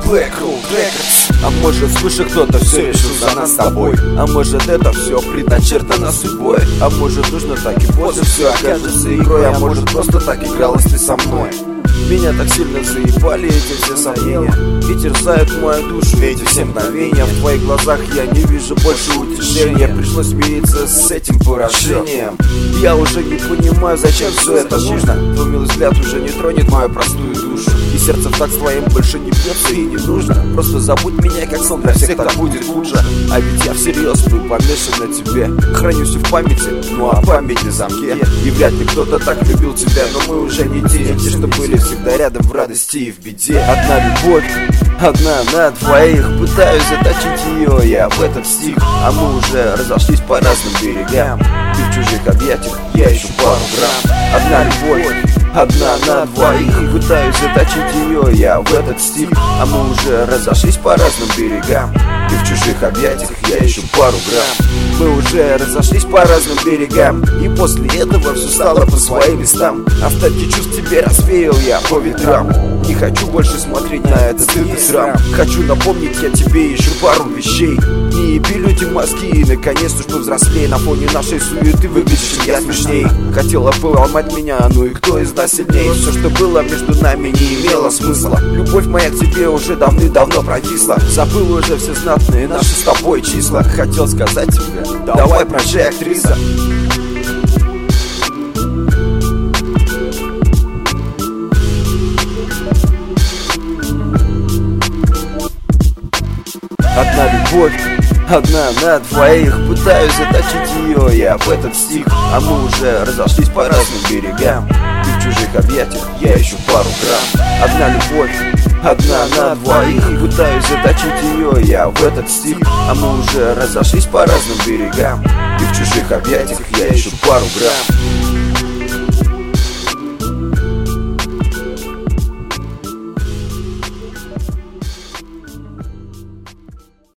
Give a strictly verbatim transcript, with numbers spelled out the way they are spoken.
Black Road Records. А может, слушай, кто-то все решил за нас с тобой. А может, это все предначертано судьбой. А может, нужно так и после все окажется игрой. А может, просто так игралась ты со мной. Меня так сильно заебали эти все сомнения и терзают мою душу эти все мгновения. В твоих глазах я не вижу больше утешения. Пришлось смириться с этим поражением. Я уже не понимаю, зачем все это нужно. Твой милый взгляд уже не тронет мою простую душу. И сердце так с твоим больше не бьется и не нужно. Просто забудь меня, как сон, для всех так будет хуже. А ведь я всерьез был помешан на тебе. Хранюсь в памяти, ну а память на замке. И вряд ли кто-то так любил тебя, но мы уже не те, те, что были всегда рядом в радости и в беде. Одна любовь, одна на двоих. Пытаюсь заточить ее я в этот стих. А мы уже разошлись по разным берегам. И в чужих объятиях я ищу пару грамм. Одна любовь, одна на двоих. Пытаюсь заточить ее я в этот стих. А мы уже разошлись по разным берегам. И в чужих объятиях я ищу пару грамм. Мы уже разошлись по разным берегам. И после этого все стало по своим местам. Остатки чувств тебе развеял я по ветрам. Не хочу больше смотреть на этот стыд и срам. Хочу напомнить я тебе еще пару вещей. Не еби люди мозги и наконец-то что взрослей. На фоне нашей суеты выглядишь я смешней. Хотела поломать меня, ну и кто из нас сильней? Все, что было между нами, не имело смысла. Любовь моя к тебе уже давным-давно провисла. Забыл уже все знатные наши с тобой числа. Хотел сказать тебе, давай прощай, актриса. Одна любовь, одна на двоих. Пытаюсь заточить ее я в этот стих. А мы уже разошлись по разным берегам. И в чужих объятиях я ищу пару грамм. Одна любовь, одна на двоих. Пытаюсь заточить ее я в этот стих. А мы уже разошлись по разным берегам. И в чужих объятиях я ищу пару грамм.